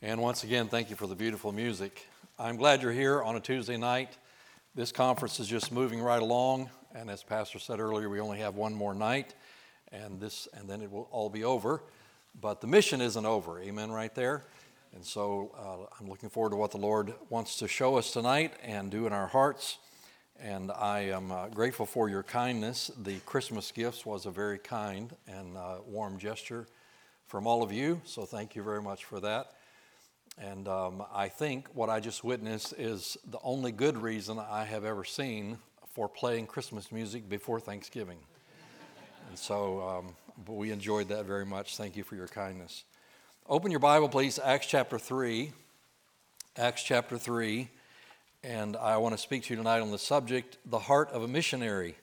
And once again, thank you for the beautiful music. I'm glad you're here on a Tuesday night. This conference is just moving right along, and as Pastor said earlier, we only have one more night, and then it will all be over. But the mission isn't over, amen, right there? And so I'm looking forward to what the Lord wants to show us tonight and do in our hearts. And I am grateful for your kindness. The Christmas gifts was a very kind and warm gesture from all of you, so thank you very much for that. And I think what I just witnessed is the only good reason I have ever seen for playing Christmas music before Thanksgiving. And so but we enjoyed that very much. Thank you for your kindness. Open your Bible, please, Acts chapter 3. Acts chapter 3. And I want to speak to you tonight on the subject, the heart of a missionary.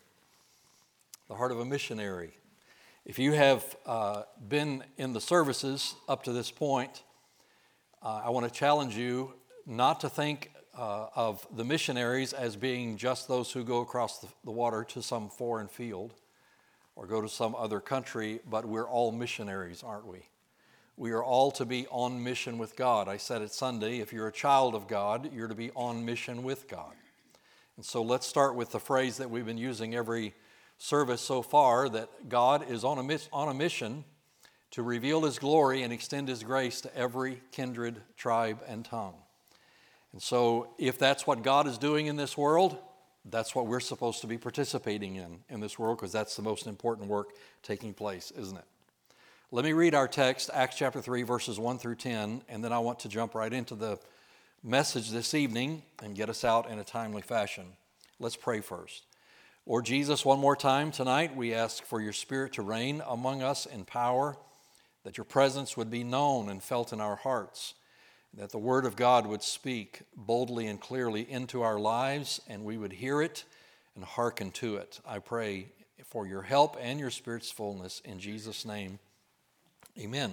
The heart of a missionary. If you have been in the services up to this point, I want to challenge you not to think of the missionaries as being just those who go across the water to some foreign field or go to some other country, but we're all missionaries, aren't we? We are all to be on mission with God. I said it Sunday, if you're a child of God, you're to be on mission with God. And so let's start with the phrase that we've been using every service so far, that God is on a mission to reveal His glory and extend His grace to every kindred, tribe, and tongue. And so if that's what God is doing in this world, that's what we're supposed to be participating in this world, because that's the most important work taking place, isn't it? Let me read our text, Acts chapter 3, verses 1 through 10, and then I want to jump right into the message this evening and get us out in a timely fashion. Let's pray first. Lord Jesus, one more time tonight, we ask for your Spirit to reign among us in power, that your presence would be known and felt in our hearts, that the Word of God would speak boldly and clearly into our lives, and we would hear it and hearken to it. I pray for your help and your Spirit's fullness in Jesus' name. Amen.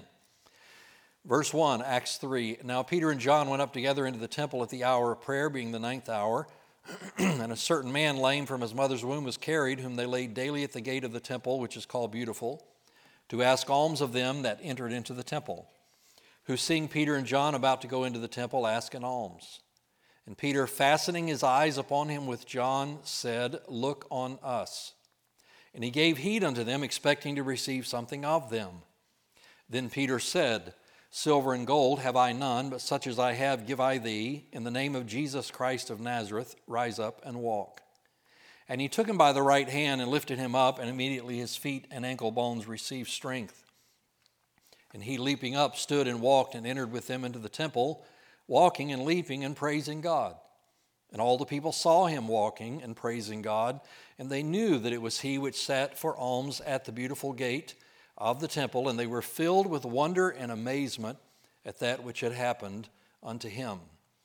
Verse 1, Acts 3. Now Peter and John went up together into the temple at the hour of prayer, being the 9th hour, and a certain man lame from his mother's womb was carried, whom they laid daily at the gate of the temple, which is called Beautiful, to ask alms of them that entered into the temple, who seeing Peter and John about to go into the temple, asked an alms. And Peter, fastening his eyes upon him with John, said, Look on us. And he gave heed unto them, expecting to receive something of them. Then Peter said, Silver and gold have I none, but such as I have give I thee. In the name of Jesus Christ of Nazareth, rise up and walk. And he took him by the right hand and lifted him up, and immediately his feet and ankle bones received strength. And he, leaping up, stood and walked and entered with them into the temple, walking and leaping and praising God. And all the people saw him walking and praising God, and they knew that it was he which sat for alms at the Beautiful gate of the temple, and they were filled with wonder and amazement at that which had happened unto him.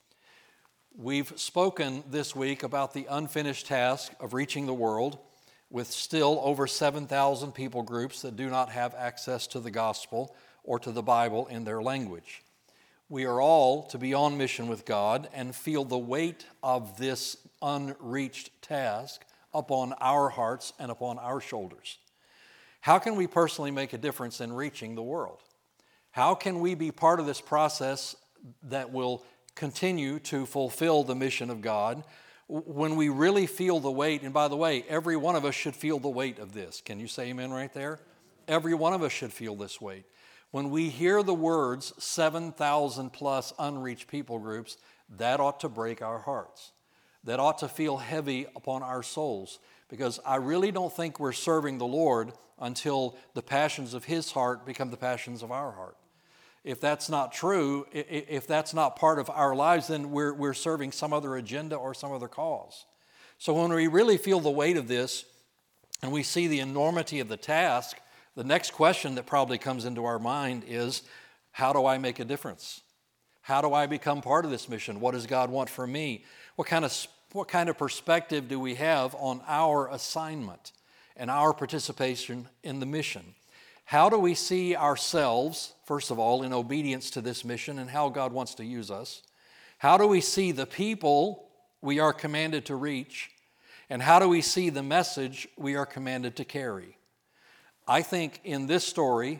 We've spoken this week about the unfinished task of reaching the world with still over 7,000 people groups that do not have access to the gospel or to the Bible in their language. We are all to be on mission with God and feel the weight of this unreached task upon our hearts and upon our shoulders. How can we personally make a difference in reaching the world? How can we be part of this process that will continue to fulfill the mission of God when we really feel the weight? And by the way, every one of us should feel the weight of this. Can you say amen right there? Every one of us should feel this weight. When we hear the words 7,000 plus unreached people groups, that ought to break our hearts. That ought to feel heavy upon our souls, because I really don't think we're serving the Lord until the passions of His heart become the passions of our heart. If that's not true, if that's not part of our lives, then we're serving some other agenda or some other cause. So when we really feel the weight of this and we see the enormity of the task, the next question that probably comes into our mind is, how do I make a difference? How do I become part of this mission? What does God want from me? What kind of perspective do we have on our assignment and our participation in the mission? How do we see ourselves, first of all, in obedience to this mission and how God wants to use us? How do we see the people we are commanded to reach? And how do we see the message we are commanded to carry? I think in this story,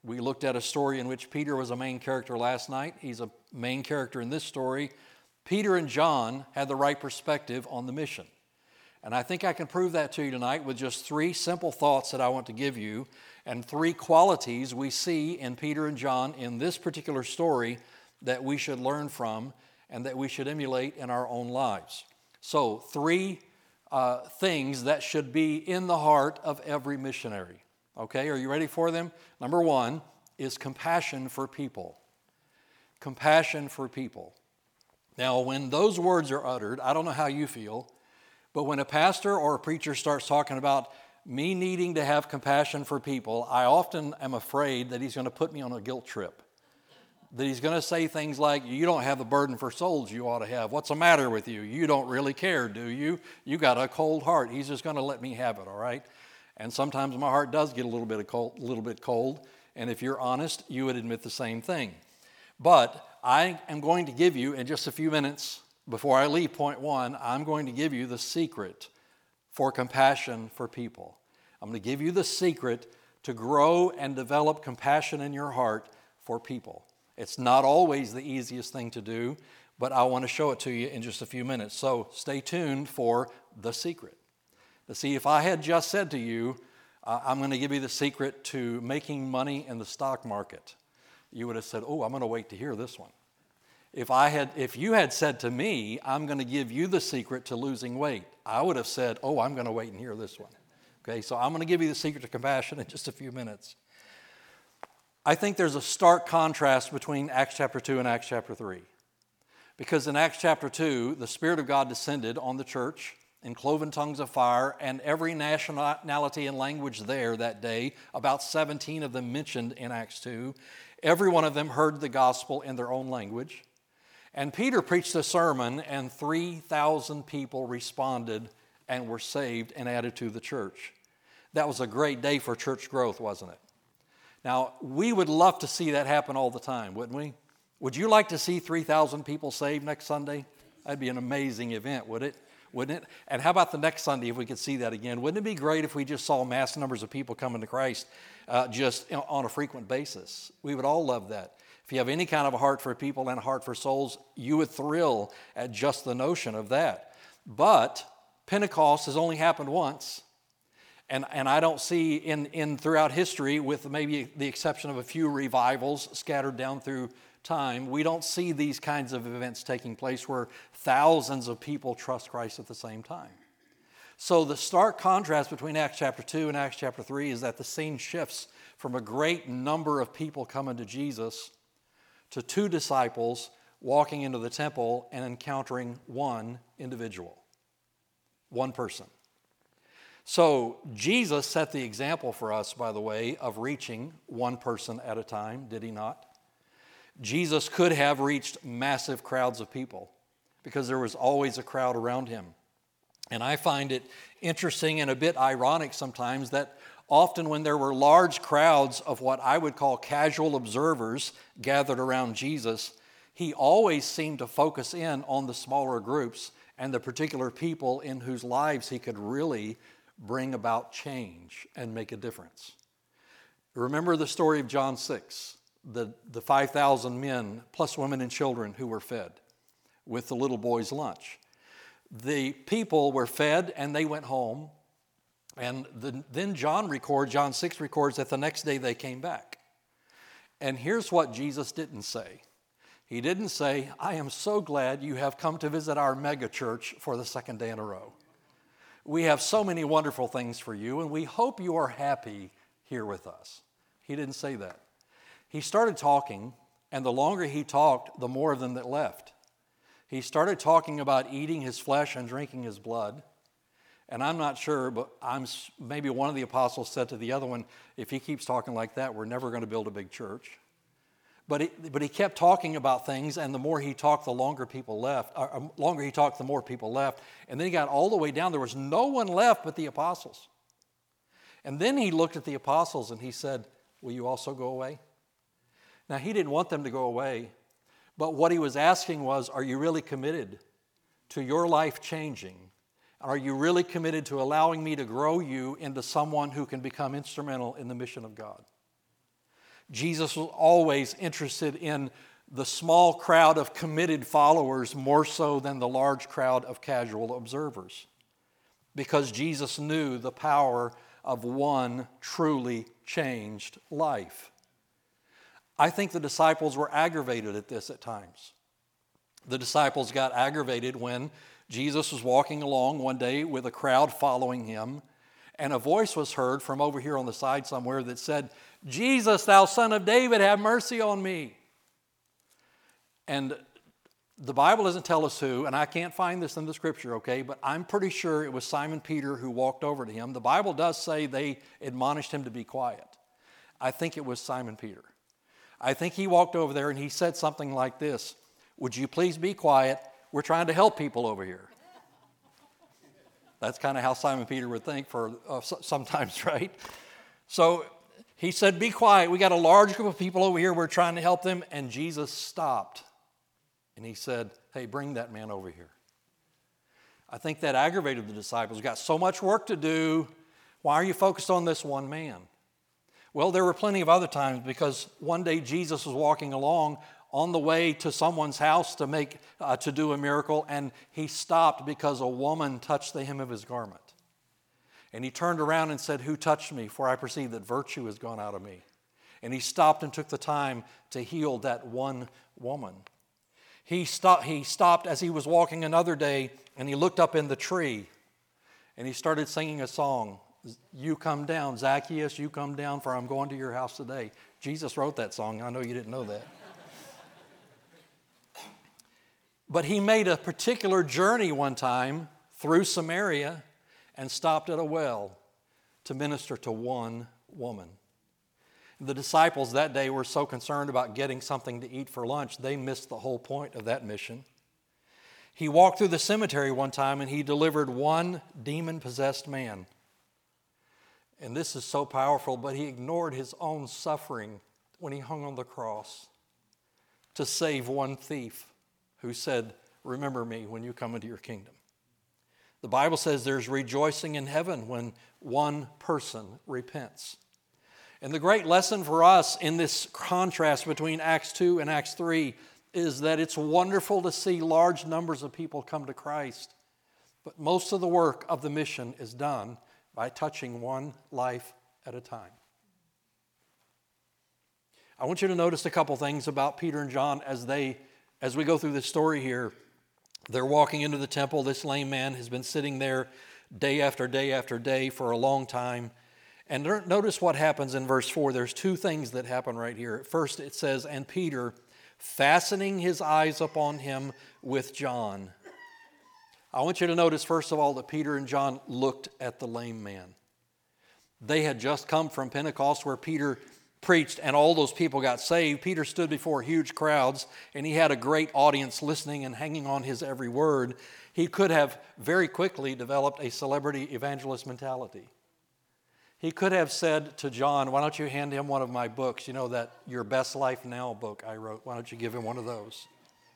We looked at a story in which Peter was a main character last night. He's a main character in this story. Peter and John had the right perspective on the mission. And I think I can prove that to you tonight with just 3 simple thoughts that I want to give you and 3 qualities we see in Peter and John in this particular story that we should learn from and that we should emulate in our own lives. So 3 things that should be in the heart of every missionary. Okay, are you ready for them? Number 1 is compassion for people. Compassion for people. Now, when those words are uttered, I don't know how you feel, but when a pastor or a preacher starts talking about me needing to have compassion for people, I often am afraid that he's going to put me on a guilt trip. That he's going to say things like, you don't have the burden for souls you ought to have. What's the matter with you? You don't really care, do you? You got a cold heart. He's just going to let me have it, all right? And sometimes my heart does get a little bit cold, and if you're honest, you would admit the same thing. But I am going to give you, in just a few minutes, before I leave point 1, I'm going to give you the secret for compassion for people. I'm going to give you the secret to grow and develop compassion in your heart for people. It's not always the easiest thing to do, but I want to show it to you in just a few minutes. So stay tuned for the secret. To see, if I had just said to you, I'm going to give you the secret to making money in the stock market, you would have said, oh, I'm going to wait to hear this one. If you had said to me, I'm going to give you the secret to losing weight, I would have said, oh, I'm going to wait and hear this one. Okay, so I'm going to give you the secret to compassion in just a few minutes. I think there's a stark contrast between Acts chapter 2 and Acts chapter 3. Because in Acts chapter 2, the Spirit of God descended on the church in cloven tongues of fire, and every nationality and language there that day, about 17 of them mentioned in Acts 2, every one of them heard the gospel in their own language. And Peter preached a sermon, and 3,000 people responded and were saved and added to the church. That was a great day for church growth, wasn't it? Now, we would love to see that happen all the time, wouldn't we? Would you like to see 3,000 people saved next Sunday? That'd be an amazing event, wouldn't it? And how about the next Sunday if we could see that again? Wouldn't it be great if we just saw mass numbers of people coming to Christ just on a frequent basis? We would all love that. If you have any kind of a heart for people and a heart for souls, you would thrill at just the notion of that. But Pentecost has only happened once. And I don't see in throughout history, with maybe the exception of a few revivals scattered down through time, we don't see these kinds of events taking place where thousands of people trust Christ at the same time. So the stark contrast between Acts chapter 2 and Acts chapter 3 is that the scene shifts from a great number of people coming to Jesus to 2 disciples walking into the temple and encountering one individual, one person. So Jesus set the example for us, by the way, of reaching one person at a time, did he not? Jesus could have reached massive crowds of people because there was always a crowd around him. And I find it interesting and a bit ironic sometimes that often when there were large crowds of what I would call casual observers gathered around Jesus, he always seemed to focus in on the smaller groups and the particular people in whose lives he could really bring about change and make a difference. Remember the story of John 6, the 5,000 men plus women and children who were fed with the little boy's lunch. The people were fed and they went home, and then John 6 records that the next day they came back. And here's what Jesus didn't say. He didn't say, I am so glad you have come to visit our mega church for the second day in a row. We have so many wonderful things for you, and we hope you are happy here with us. He didn't say that. He started talking, and the longer he talked, the more of them that left. He started talking about eating his flesh and drinking his blood. And I'm not sure, but maybe one of the apostles said to the other one, if he keeps talking like that, we're never going to build a big church. But he kept talking about things, and the more he talked, the longer people left. Longer he talked, the more people left. And then he got all the way down. There was no one left but the apostles. And then he looked at the apostles and he said, will you also go away? Now, he didn't want them to go away, but what he was asking was, are you really committed to your life changing? Are you really committed to allowing me to grow you into someone who can become instrumental in the mission of God? Jesus was always interested in the small crowd of committed followers more so than the large crowd of casual observers, because Jesus knew the power of one truly changed life. I think the disciples were aggravated at this at times. The disciples got aggravated when Jesus was walking along one day with a crowd following him, and a voice was heard from over here on the side somewhere that said, "Jesus, thou son of David, have mercy on me." And the Bible doesn't tell us who, and I can't find this in the scripture, okay, but I'm pretty sure it was Simon Peter who walked over to him. The Bible does say they admonished him to be quiet. I think it was Simon Peter. I think he walked over there and he said something like this: "Would you please be quiet? We're trying to help people over here." That's kind of how Simon Peter would think for sometimes, right? So he said, "Be quiet. We got a large group of people over here. We're trying to help them." And Jesus stopped. And he said, "Hey, bring that man over here." I think that aggravated the disciples. Got so much work to do. Why are you focused on this one man? Well, there were plenty of other times, because one day Jesus was walking along on the way to someone's house to do a miracle, and he stopped because a woman touched the hem of his garment. And he turned around and said, "Who touched me? For I perceive that virtue has gone out of me." And he stopped and took the time to heal that one woman. He stopped as he was walking another day, and he looked up in the tree, and he started singing a song. "You come down, Zacchaeus, you come down, for I'm going to your house today." Jesus wrote that song. I know you didn't know that. But he made a particular journey one time through Samaria and stopped at a well to minister to one woman. The disciples that day were so concerned about getting something to eat for lunch, they missed the whole point of that mission. He walked through the cemetery one time and he delivered one demon-possessed man. And this is so powerful, but he ignored his own suffering when he hung on the cross to save one thief who said, "Remember me when you come into your kingdom." The Bible says there's rejoicing in heaven when one person repents. And the great lesson for us in this contrast between Acts 2 and Acts 3 is that it's wonderful to see large numbers of people come to Christ, but most of the work of the mission is done by touching one life at a time. I want you to notice a couple things about Peter and John as we go through this story here. They're walking into the temple. This lame man has been sitting there day after day after day for a long time. And notice what happens in verse 4. There's two things that happen right here. First, it says, "And Peter, fastening his eyes upon him with John." I want you to notice, first of all, that Peter and John looked at the lame man. They had just come from Pentecost, where Peter preached and all those people got saved. Peter stood before huge crowds, and he had a great audience listening and hanging on his every word. He could have very quickly developed a celebrity evangelist mentality. He could have said to John, "Why don't you hand him one of my books? You know, that Your Best Life Now book I wrote. Why don't you give him one of those?"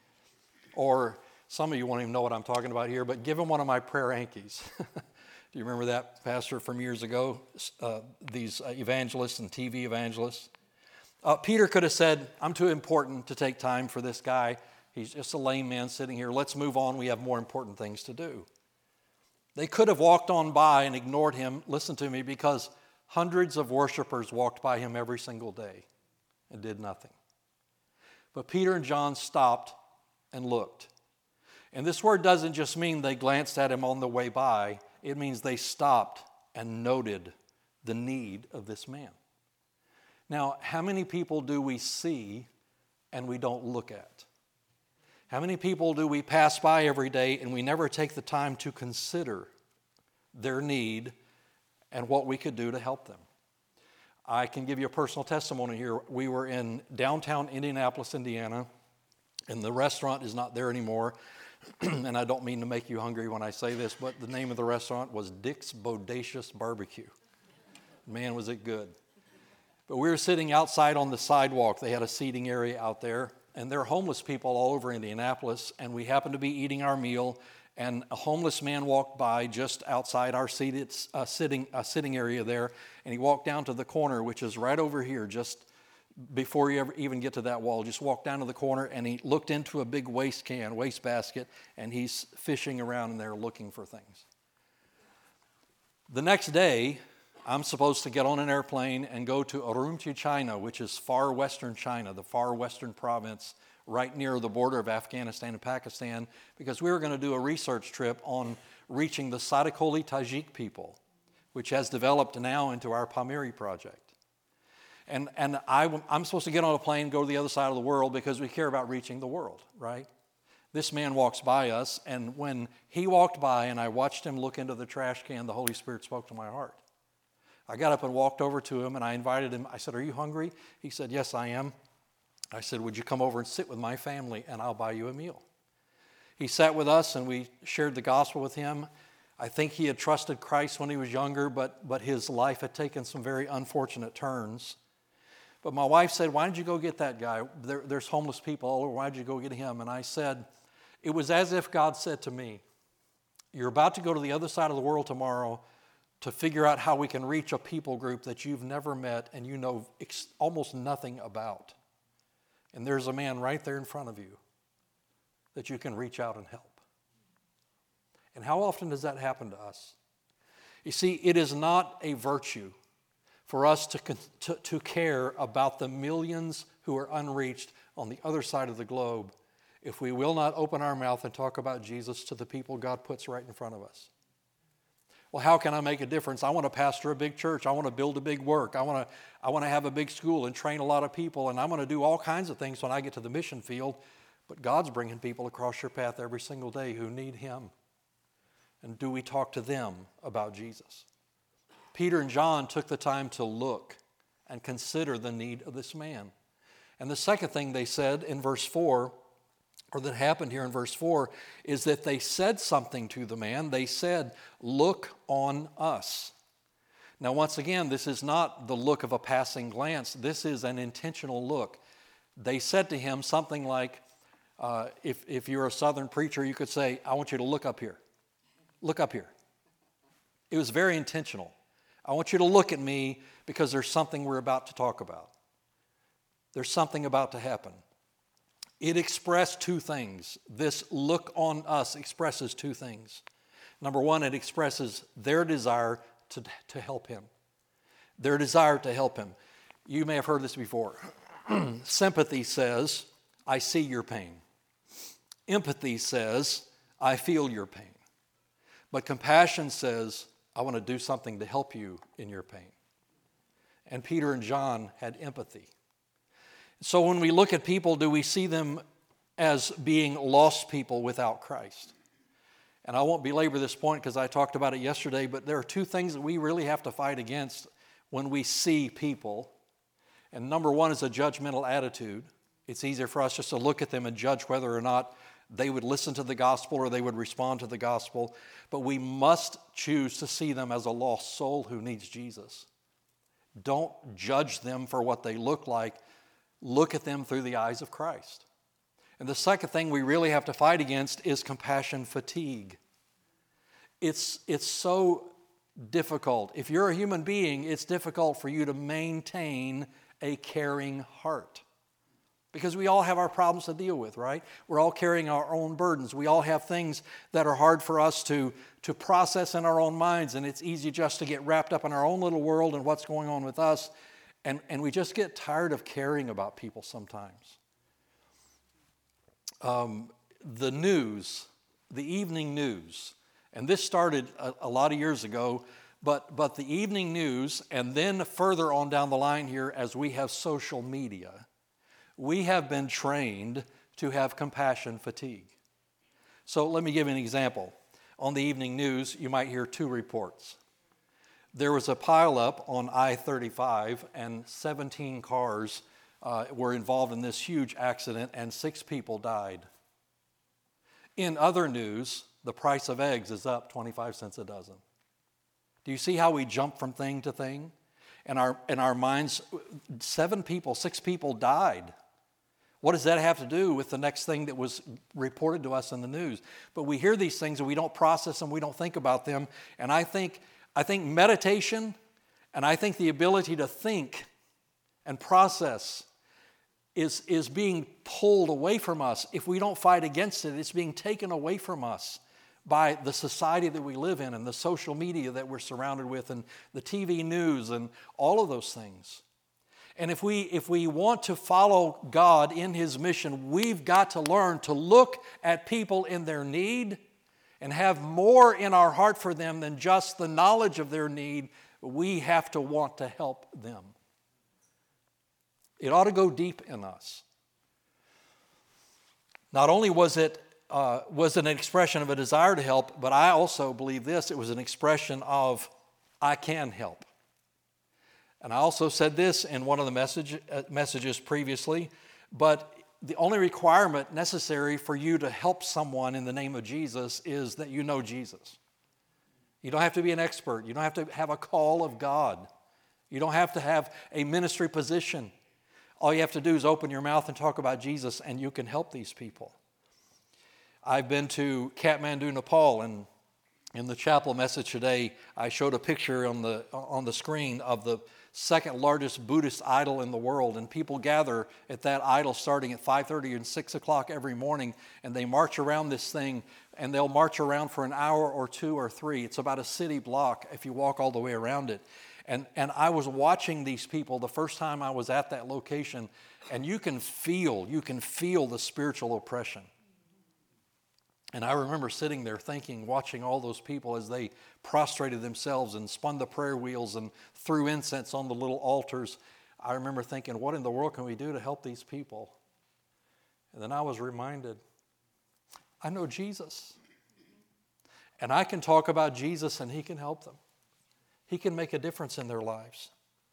Or some of you won't even know what I'm talking about here, but give him one of my prayer Ankies. Do you remember that, Pastor, from years ago? These evangelists and TV evangelists. Peter could have said, "I'm too important to take time for this guy. He's just a lame man sitting here. Let's move on. We have more important things to do." They could have walked on by and ignored him, listen to me, because hundreds of worshipers walked by him every single day and did nothing. But Peter and John stopped and looked. And this word doesn't just mean they glanced at him on the way by. It means they stopped and noted the need of this man. Now, how many people do we see and we don't look at? How many people do we pass by every day and we never take the time to consider their need and what we could do to help them? I can give you a personal testimony here. We were in downtown Indianapolis, Indiana, and the restaurant is not there anymore. And I don't mean to make you hungry when I say this, but the name of the restaurant was Dick's Bodacious Barbecue. Man, was it good. But we were sitting outside on the sidewalk. They had a seating area out there, and there are homeless people all over Indianapolis, and we happened to be eating our meal, and a homeless man walked by just outside our sitting area there, and he walked down to the corner, which is right over here, just before you ever even get to that wall. Just walk down to the corner, and he looked into a big waste basket, and he's fishing around in there looking for things. The next day, I'm supposed to get on an airplane and go to Urumqi, China, which is far western China, the far western province, right near the border of Afghanistan and Pakistan, because we were going to do a research trip on reaching the Sadikoli Tajik people, which has developed now into our Pamiri project. And I'm supposed to get on a plane, go to the other side of the world, because we care about reaching the world, right? This man walks by us, and when he walked by and I watched him look into the trash can, the Holy Spirit spoke to my heart. I got up and walked over to him, and I invited him. I said, "Are you hungry?" He said, "Yes, I am." I said, "Would you come over and sit with my family, and I'll buy you a meal?" He sat with us, and we shared the gospel with him. I think he had trusted Christ when he was younger, but his life had taken some very unfortunate turns. But my wife said, "Why didn't you go get that guy? There's homeless people all over. Why did you go get him?" And I said, it was as if God said to me, "You're about to go to the other side of the world tomorrow to figure out how we can reach a people group that you've never met and you know almost nothing about. And there's a man right there in front of you that you can reach out and help." And how often does that happen to us? You see, it is not a virtue for us to care about the millions who are unreached on the other side of the globe if we will not open our mouth and talk about Jesus to the people God puts right in front of us. Well, how can I make a difference? I want to pastor a big church. I want to build a big work. I want to have a big school and train a lot of people, and I'm going to do all kinds of things when I get to the mission field. But God's bringing people across your path every single day who need Him. And do we talk to them about Jesus? Peter and John took the time to look and consider the need of this man. And the second thing they said in verse 4, or that happened here in verse 4, is that they said something to the man. They said, "Look on us." Now, once again, this is not the look of a passing glance. This is an intentional look. They said to him something like, if you're a Southern preacher, you could say, "I want you to look up here. Look up here." It was very intentional. I want you to look at me because there's something we're about to talk about. There's something about to happen. It expressed two things. This look on us expresses two things. Number one, it expresses their desire to help him. Their desire to help him. You may have heard this before. Sympathy says, "I see your pain." Empathy says, "I feel your pain." But compassion says, "I want to do something to help you in your pain." And Peter and John had empathy. So when we look at people, do we see them as being lost people without Christ? And I won't belabor this point because I talked about it yesterday, but there are two things that we really have to fight against when we see people. And number one is a judgmental attitude. It's easier for us just to look at them and judge whether or not they would listen to the gospel or they would respond to the gospel. But we must choose to see them as a lost soul who needs Jesus. Don't judge them for what they look like. Look at them through the eyes of Christ. And the second thing we really have to fight against is compassion fatigue. It's so difficult. If you're a human being, it's difficult for you to maintain a caring heart. Because we all have our problems to deal with, right? We're all carrying our own burdens. We all have things that are hard for us to process in our own minds, and it's easy just to get wrapped up in our own little world and what's going on with us. And we just get tired of caring about people sometimes. The news, the evening news, and this started a lot of years ago, but the evening news, and then further on down the line here as we have social media, we have been trained to have compassion fatigue. So let me give you an example. On the evening news, you might hear two reports. There was a pileup on I-35, and 17 cars were involved in this huge accident, and 6 people died. In other news, the price of eggs is up 25 cents a dozen. Do you see how we jump from thing to thing? In our minds, 6 people died. What does that have to do with the next thing that was reported to us in the news? But we hear these things and we don't process them, we don't think about them. And I think meditation and I think the ability to think and process is being pulled away from us. If we don't fight against it, it's being taken away from us by the society that we live in and the social media that we're surrounded with and the TV news and all of those things. And if we want to follow God in His mission, we've got to learn to look at people in their need and have more in our heart for them than just the knowledge of their need. We have to want to help them. It ought to go deep in us. Not only was it an expression of a desire to help, but I also believe this, it was an expression of, I can help. And I also said this in one of the messages previously, but the only requirement necessary for you to help someone in the name of Jesus is that you know Jesus. You don't have to be an expert. You don't have to have a call of God. You don't have to have a ministry position. All you have to do is open your mouth and talk about Jesus, and you can help these people. I've been to Kathmandu, Nepal, and in the chapel message today, I showed a picture on the screen of the second largest Buddhist idol in the world, and people gather at that idol starting at 5:30 and 6 o'clock every morning, and they march around this thing, and they'll march around for an hour or two or three. It's about a city block if you walk all the way around it. And I was watching these people the first time I was at that location, and you can feel the spiritual oppression. And I remember sitting there thinking, watching all those people as they prostrated themselves and spun the prayer wheels and threw incense on the little altars. I remember thinking, what in the world can we do to help these people? And then I was reminded, I know Jesus. And I can talk about Jesus and He can help them. He can make a difference in their lives.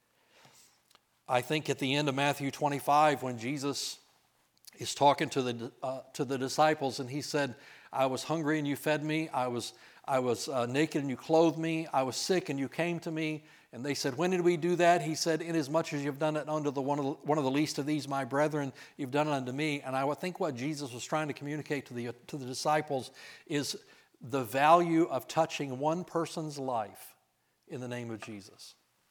I think at the end of Matthew 25, when Jesus is talking to the disciples, and He said, I was hungry and you fed me. I was naked and you clothed me. I was sick and you came to me. And they said, when did we do that? He said, inasmuch as you've done it unto one of the least of these, my brethren, you've done it unto me. And I would think what Jesus was trying to communicate to the disciples is the value of touching one person's life in the name of Jesus.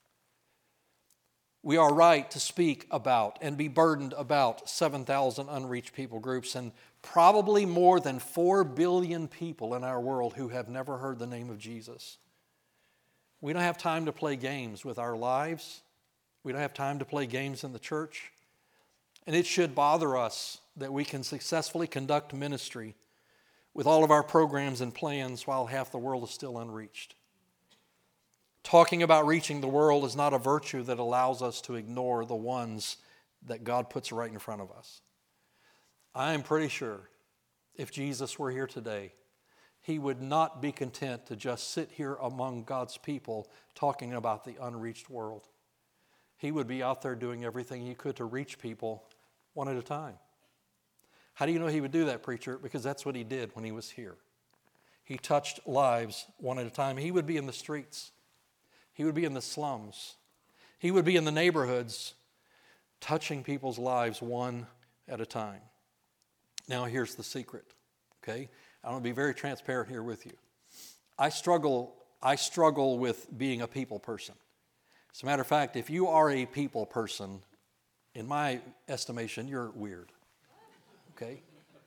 We are right to speak about and be burdened about 7,000 unreached people groups and probably more than 4 billion people in our world who have never heard the name of Jesus. We don't have time to play games with our lives. We don't have time to play games in the church. And it should bother us that we can successfully conduct ministry with all of our programs and plans while half the world is still unreached. Talking about reaching the world is not a virtue that allows us to ignore the ones that God puts right in front of us. I am pretty sure if Jesus were here today, He would not be content to just sit here among God's people talking about the unreached world. He would be out there doing everything He could to reach people one at a time. How do you know He would do that, preacher? Because that's what He did when He was here. He touched lives one at a time. He would be in the streets. He would be in the slums. He would be in the neighborhoods, touching people's lives one at a time. Now here's the secret, okay? I want to be very transparent here with you. I struggle with being a people person. As a matter of fact, if you are a people person, in my estimation, you're weird, okay?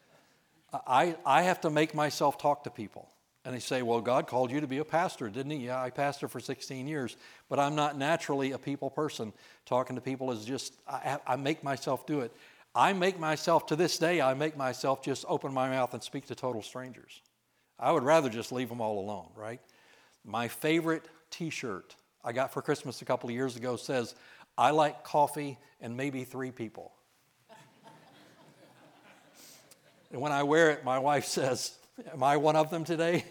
I have to make myself talk to people. And they say, well, God called you to be a pastor, didn't He? Yeah, I pastored for 16 years, but I'm not naturally a people person. Talking to people is just, I make myself do it. To this day, I make myself just open my mouth and speak to total strangers. I would rather just leave them all alone, right? My favorite t-shirt I got for Christmas a couple of years ago says, I like coffee and maybe 3 people. And when I wear it, my wife says, am I one of them today?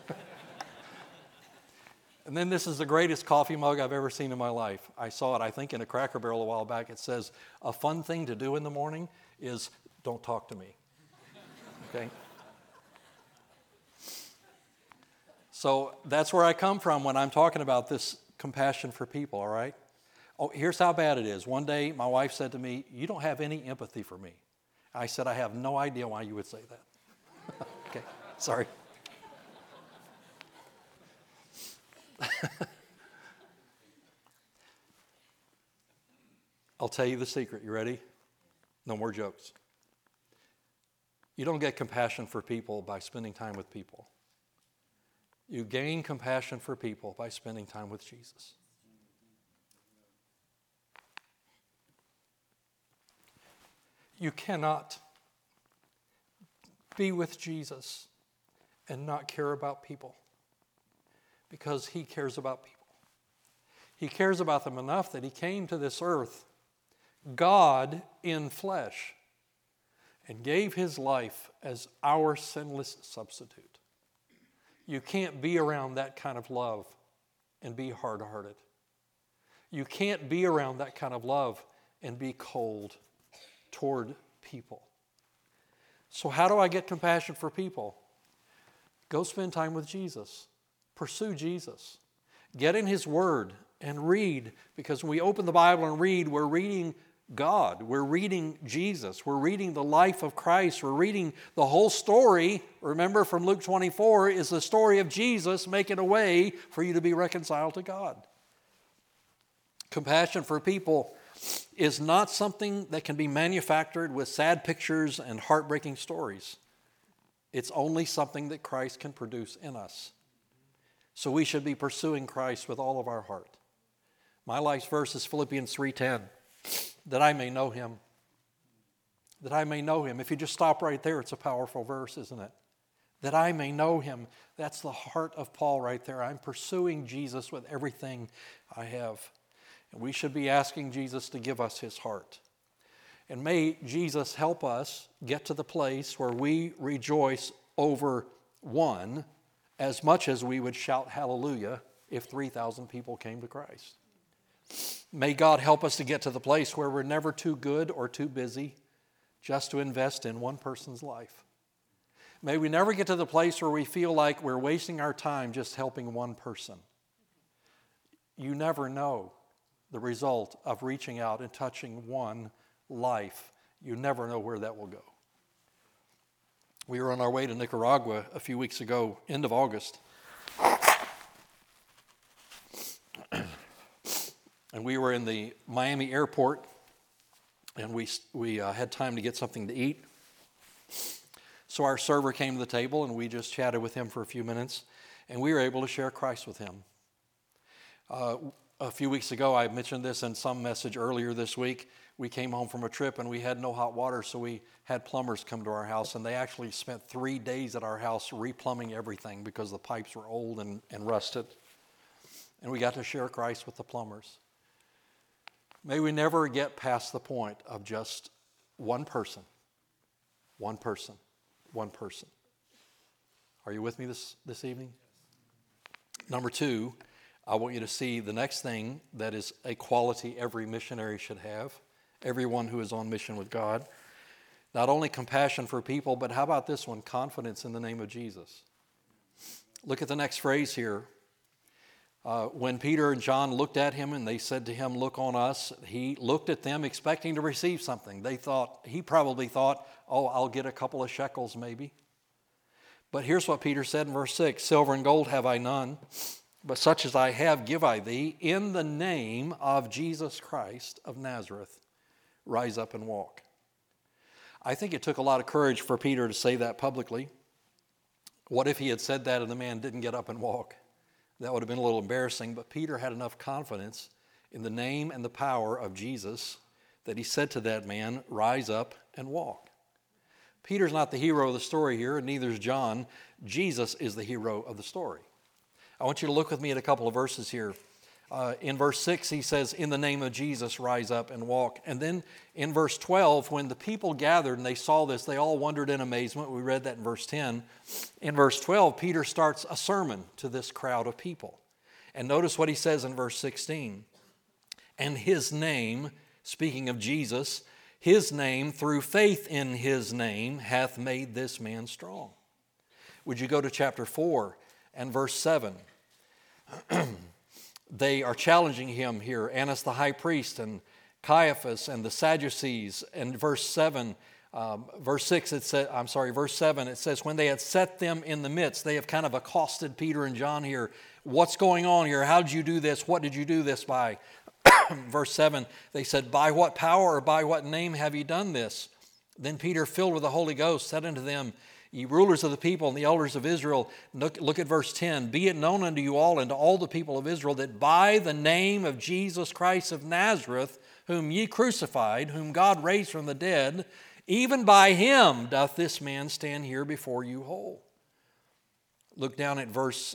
And then this is the greatest coffee mug I've ever seen in my life. I saw it, I think, in a Cracker Barrel a while back. It says, a fun thing to do in the morning is don't talk to me. Okay? So that's where I come from when I'm talking about this compassion for people, all right? Oh, here's how bad it is. One day, my wife said to me, you don't have any empathy for me. I said, I have no idea why you would say that. Okay, sorry. I'll tell you the secret. You ready? No more jokes. You don't get compassion for people by spending time with people. You gain compassion for people by spending time with Jesus. You cannot be with Jesus and not care about people, because he cares about people. He cares about them enough that he came to this earth, God in flesh, and gave his life as our sinless substitute. You can't be around that kind of love and be hard-hearted. You can't be around that kind of love and be cold toward people. So how do I get compassion for people? Go spend time with Jesus. Pursue Jesus. Get in his word and read, because when we open the Bible and read, we're reading God. We're reading Jesus. We're reading the life of Christ. We're reading the whole story. Remember, from Luke 24 is the story of Jesus making a way for you to be reconciled to God. Compassion for people is not something that can be manufactured with sad pictures and heartbreaking stories. It's only something that Christ can produce in us. So we should be pursuing Christ with all of our heart. My life's verse is Philippians 3:10, that I may know him. That I may know him. If you just stop right there, it's a powerful verse, isn't it? That I may know him. That's the heart of Paul right there. I'm pursuing Jesus with everything I have. And we should be asking Jesus to give us his heart. And may Jesus help us get to the place where we rejoice over one as much as we would shout hallelujah if 3,000 people came to Christ. May God help us to get to the place where we're never too good or too busy just to invest in one person's life. May we never get to the place where we feel like we're wasting our time just helping one person. You never know the result of reaching out and touching one life. You never know where that will go. We were on our way to Nicaragua a few weeks ago, end of August. And we were in the Miami airport, and we had time to get something to eat. So our server came to the table, and we just chatted with him for a few minutes, and we were able to share Christ with him. A few weeks ago, I mentioned this in some message earlier this week. We came home from a trip and we had no hot water, so we had plumbers come to our house, and they actually spent 3 days at our house replumbing everything because the pipes were old and rusted. And we got to share Christ with the plumbers. May we never get past the point of just one person, one person, one person. Are you with me this evening? Number 2, I want you to see the next thing that is a quality every missionary should have, everyone who is on mission with God. Not only compassion for people, but how about this one? Confidence in the name of Jesus. Look at the next phrase here. When Peter and John looked at him and they said to him, "Look on us," he looked at them expecting to receive something. He probably thought, "Oh, I'll get a couple of shekels maybe." But here's what Peter said in verse 6, "Silver and gold have I none, but such as I have give I thee. In the name of Jesus Christ of Nazareth, rise up and walk." I think it took a lot of courage for Peter to say that publicly. What if he had said that and the man didn't get up and walk? That would have been a little embarrassing, but Peter had enough confidence in the name and the power of Jesus that he said to that man, "Rise up and walk." Peter's not the hero of the story here, and neither is John. Jesus is the hero of the story. I want you to look with me at a couple of verses here. In verse 6, he says, "In the name of Jesus, rise up and walk." And then in verse 12, when the people gathered and they saw this, they all wondered in amazement. We read that in verse 10. In verse 12, Peter starts a sermon to this crowd of people. And notice what he says in verse 16. "And his name," speaking of Jesus, "his name, through faith in his name, hath made this man strong." Would you go to chapter 4 and verse 7? They are challenging him here, Annas the high priest and Caiaphas and the Sadducees. And verse 7, verse 7, it says, "When they had set them in the midst," they have kind of accosted Peter and John here. "What's going on here? How did you do this? What did you do this by?" Verse 7, they said, "By what power or by what name have ye done this?" Then Peter, filled with the Holy Ghost, said unto them, "Ye rulers of the people and the elders of Israel," look at verse 10, "be it known unto you all and to all the people of Israel that by the name of Jesus Christ of Nazareth, whom ye crucified, whom God raised from the dead, even by him doth this man stand here before you whole." Look down at verse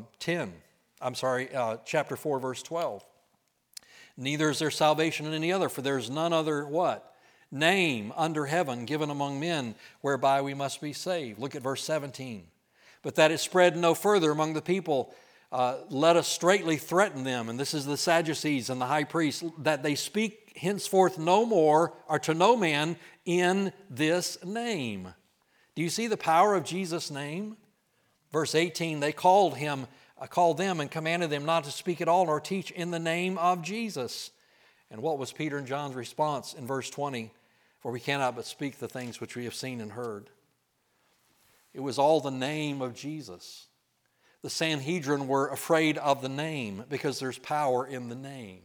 chapter 4, verse 12. "Neither is there salvation in any other, for there is none other," what? "Name under heaven given among men whereby we must be saved." Look at verse 17. "But that it spread no further among the people, let us straitly threaten them," and this is the Sadducees and the high priests, "that they speak henceforth no more, or to no man, in this name." Do you see the power of Jesus' name? Verse 18, "They called them and commanded them not to speak at all nor teach in the name of Jesus." And what was Peter and John's response in verse 20? "For we cannot but speak the things which we have seen and heard." It was all the name of Jesus. The Sanhedrin were afraid of the name because there's power in the name.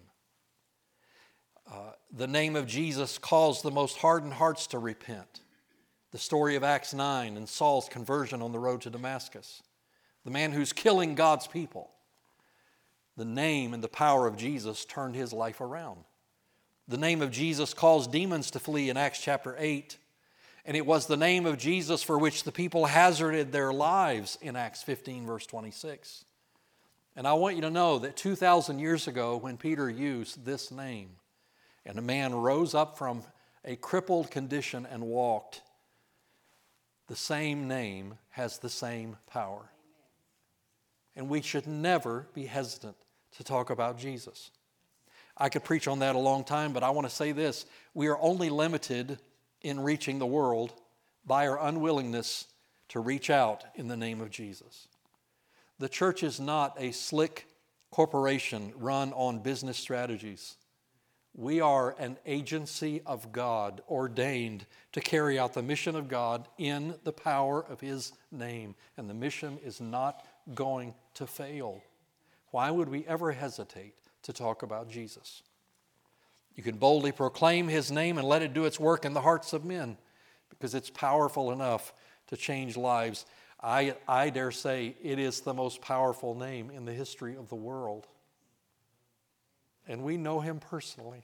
The name of Jesus caused the most hardened hearts to repent. The story of Acts 9 and Saul's conversion on the road to Damascus. The man who's killing God's people. The name and the power of Jesus turned his life around. The name of Jesus caused demons to flee in Acts chapter 8. And it was the name of Jesus for which the people hazarded their lives in Acts 15, verse 26. And I want you to know that 2,000 years ago, when Peter used this name, and a man rose up from a crippled condition and walked, the same name has the same power. And we should never be hesitant to talk about Jesus. I could preach on that a long time, but I want to say this. We are only limited in reaching the world by our unwillingness to reach out in the name of Jesus. The church is not a slick corporation run on business strategies. We are an agency of God ordained to carry out the mission of God in the power of His name. And the mission is not going to fail. Why would we ever hesitate to talk about Jesus? You can boldly proclaim His name and let it do its work in the hearts of men because it's powerful enough to change lives. I dare say it is the most powerful name in the history of the world. And we know Him personally.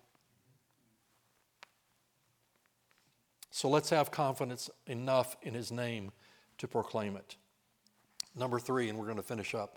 So let's have confidence enough in His name to proclaim it. Number 3, and we're going to finish up.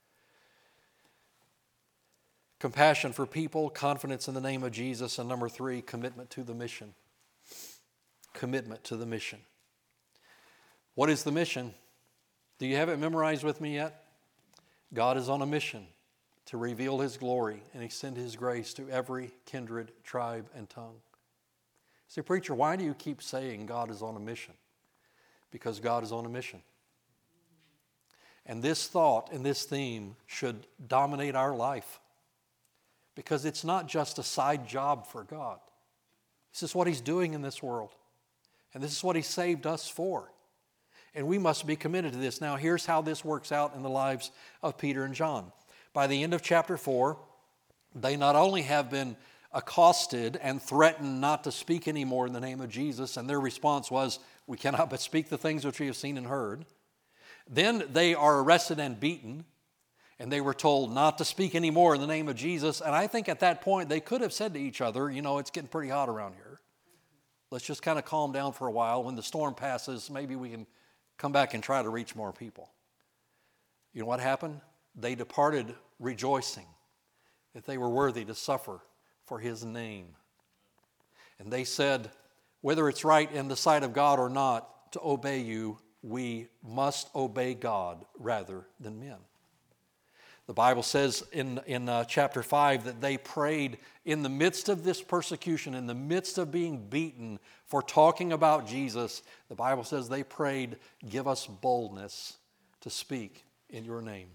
Compassion for people, confidence in the name of Jesus, and number 3, commitment to the mission. Commitment to the mission. What is the mission? Do you have it memorized with me yet? God is on a mission to reveal His glory and extend His grace to every kindred, tribe, and tongue. Say, preacher, why do you keep saying God is on a mission? Because God is on a mission. And this thought and this theme should dominate our life. Because it's not just a side job for God. This is what He's doing in this world. And this is what He saved us for. And we must be committed to this. Now, here's how this works out in the lives of Peter and John. By the end of chapter 4, they not only have been accosted and threatened not to speak anymore in the name of Jesus, and their response was, "We cannot but speak the things which we have seen and heard." Then they are arrested and beaten, and they were told not to speak anymore in the name of Jesus. And I think at that point they could have said to each other, it's getting pretty hot around here. Let's just kind of calm down for a while. When the storm passes, maybe we can come back and try to reach more people. You know what happened? They departed rejoicing that they were worthy to suffer for His name. And they said, whether it's right in the sight of God or not to obey you, we must obey God rather than men. The Bible says in chapter 5 that they prayed in the midst of this persecution, in the midst of being beaten for talking about Jesus. The Bible says they prayed, "Give us boldness to speak in your name."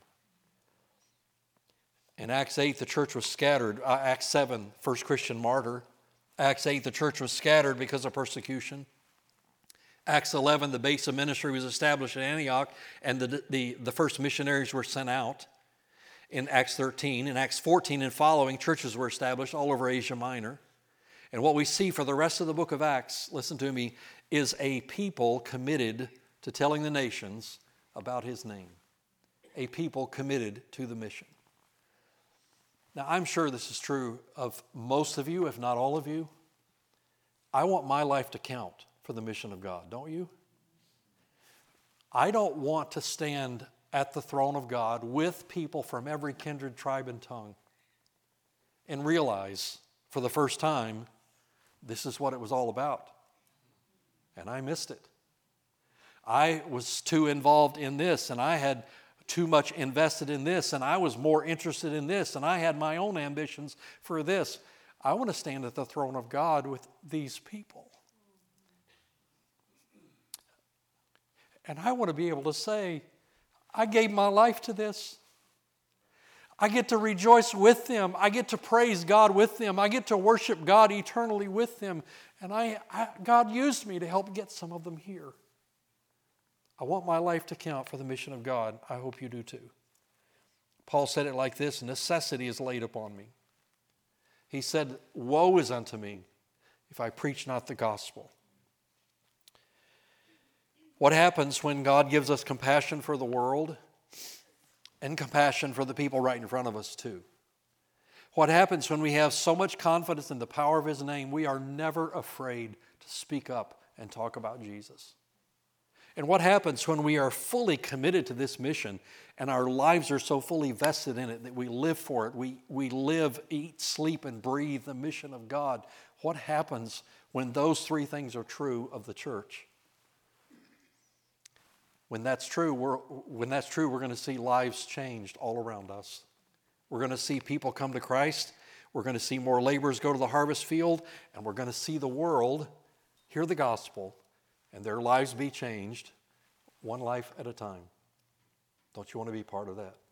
In Acts 8, the church was scattered. Acts 7, first Christian martyr. Acts 8, the church was scattered because of persecution. Acts 11, the base of ministry was established in Antioch, and the first missionaries were sent out. in Acts 13. In Acts 14 and following, churches were established all over Asia Minor. And what we see for the rest of the book of Acts, listen to me, is a people committed to telling the nations about his name. A people committed to the mission. Now, I'm sure this is true of most of you, if not all of you. I want my life to count for the mission of God, don't you? I don't want to stand at the throne of God with people from every kindred, tribe, and tongue and realize for the first time this is what it was all about. And I missed it. I was too involved in this, and I had too much invested in this, and I was more interested in this, and I had my own ambitions for this. I want to stand at the throne of God with these people. And I want to be able to say, I gave my life to this. I get to rejoice with them. I get to praise God with them. I get to worship God eternally with them. And God used me to help get some of them here. I want my life to count for the mission of God. I hope you do too. Paul said it like this, necessity is laid upon me. He said, woe is unto me if I preach not the gospel. What happens when God gives us compassion for the world and compassion for the people right in front of us too? What happens when we have so much confidence in the power of his name, we are never afraid to speak up and talk about Jesus. And what happens when we are fully committed to this mission and our lives are so fully vested in it that we live for it, we live, eat, sleep, and breathe the mission of God? What happens when those three things are true of the church? When that's true, we're going to see lives changed all around us. We're going to see people come to Christ. We're going to see more laborers go to the harvest field, and we're going to see the world hear the gospel and their lives be changed one life at a time. Don't you want to be part of that?